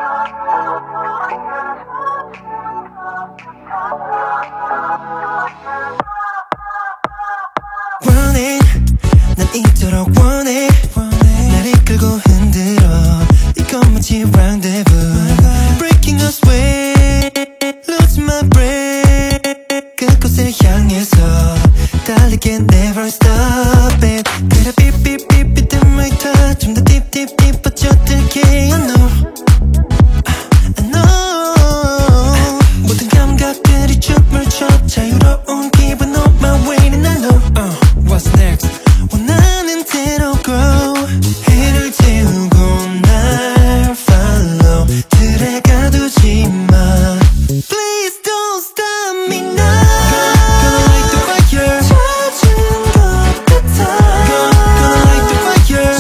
원해 난 이토록 원해 날 이끌고 흔들어 이것만 rendezvous Breaking us way Losing my breath 그곳을 향해서 달리게 never stop it 그래 삐삐삐삐 뜸을 타 좀 더 deep deep deep 빠져들게 I know I know 모든 감각들이 춤을 춰 자유로운 기분 on my way and I know What's next 원하는 대로 grow 해를 태우고 날 follow 들에 가두지 마 Please don't stop me now Gonna light the fire 찾은 것 같아 Gonna light the fire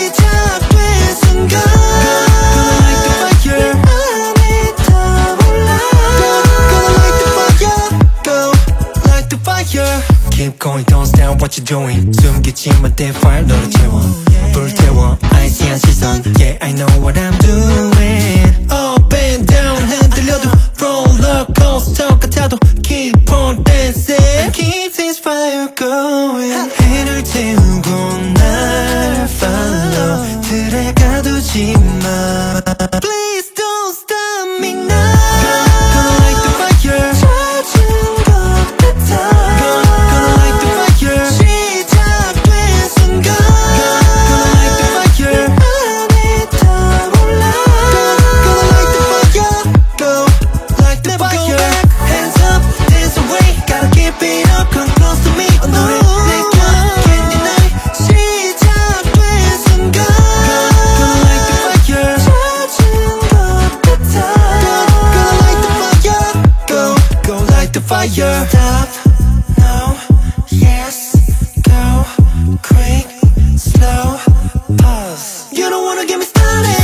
시작된 순간 Gonna light the fire 맘이 타올라 Gonna light the fire Go light the fire Keep going don't stop what you're doing 숨기지 못해 fire 너를 채워 불태워 아이시한 시선 Yeah I know what I'm doing Up and down 흔들려도 roller coaster 같아도 Keep on dancing Keep this fire going 해를 태우고 날 follow 들에 가두지 마 Please don't stop me now Gonna light the fire 찾은 것 같아 Gonna light the fire 시작된 순간 Gonna light the fire 맘이 타올라 Gonna light the fire Go light the fire Never go back Hands up dance away Gotta keep it up Come close to me 오늘의 내가 can't deny 시작된 순간 Gonna light the fire 찾은 것 같아 Gonna light the fire Go light the fire Stop no yes go quick slow pause You don't wanna get me started